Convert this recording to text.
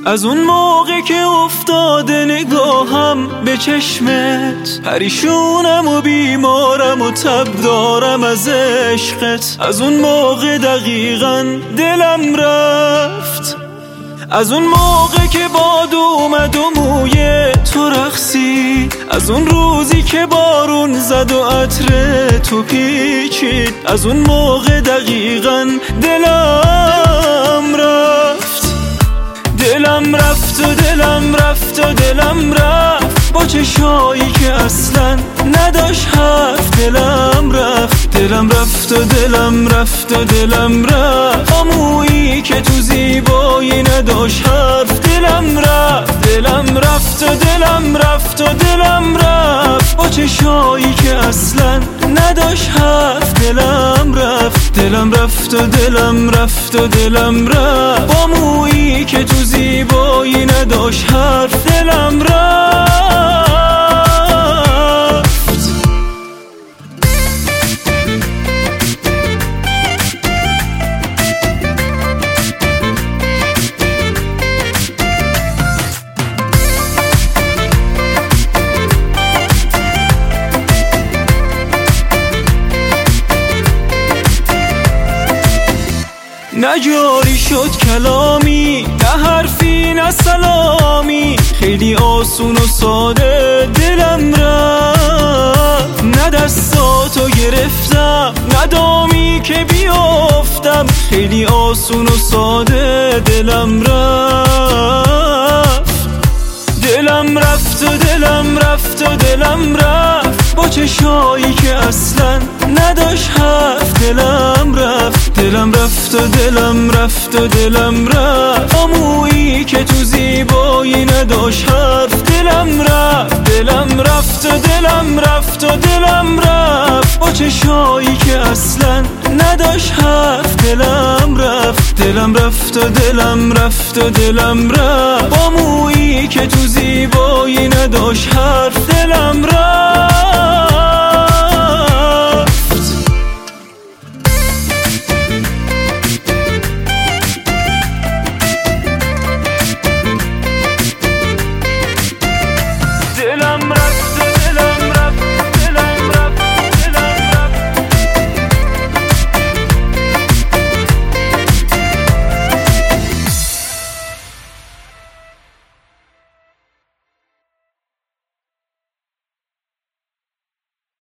از اون موقع که افتاده نگاهم به چشمت، پریشونم و بیمارم و تب دارم از عشقت. از اون موقع دقیقاً دلم رفت، از اون موقع که باد اومد و موی تو رقصی، از اون روزی که بارون زد و عطر تو پیچید. از اون موقع دقیقاً دلم رفت، دلم رفت و دلم رفت و دلم رفت با چشایی که اصلا نداشت حرف. دلم رفت، دلم رفت و دلم رفت و دلم رفت با مویی که تو زیبایی نداشت حرف. دلم رفت، دلم رفت و دلم رفت و دلم رفت با چشایی که اصلا نداشت حرف. دلم رفت، دلم رفت و دلم رفت و دلم رفت با مویی که تو زیبایی نداشت حرف. دلم رفت. نه جاری شد کلامی، نه حرفی نه سلامی، خیلی آسون و ساده دلم رفت. نه دستاتو گرفتم، نه دامی که بیافتم، خیلی آسون و ساده دلم رفت. دلم رفت و دلم رفت و دلم رفت با چشایی که اصلا نداشت حرف. دلم رفت، دلم رفت و دلم رفت و دلم رفت با مویی که تو زیبایی نداشت حرف. دلم رفت، دلم رفت و دلم رفت و دلم رفت با چشایی که اصلا نداشت حرف. دلم رفت، دلم رفت و دلم رفت و دلم رفت با مویی که تو زیبایی نداشت حرف. دلم رفت.